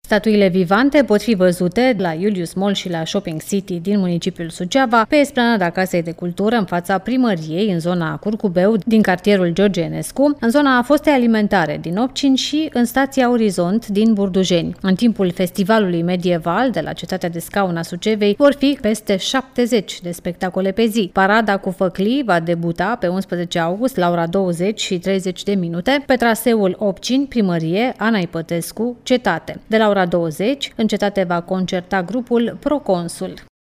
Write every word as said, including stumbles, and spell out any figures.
Statuile vivante pot fi văzute la Iulius Mall și la Shopping City din municipiul Suceava, pe esplanada Casei de Cultură, în fața primăriei, în zona Curcubeu, din cartierul George Enescu, în zona fostei alimentare din Opcin și în stația Orizont din Burdujeni. În timpul festivalului medieval de la Cetatea de Scaun a Sucevei vor fi peste șaptezeci de spectacole pe zi. Parada cu făclii va debuta pe unsprezece august la ora douăzeci și treizeci de minute pe traseul Opcin, Primărie, Ana Ipătescu, Cetate. De la ora douăzeci, în Cetate va concerta grupul Proconsul.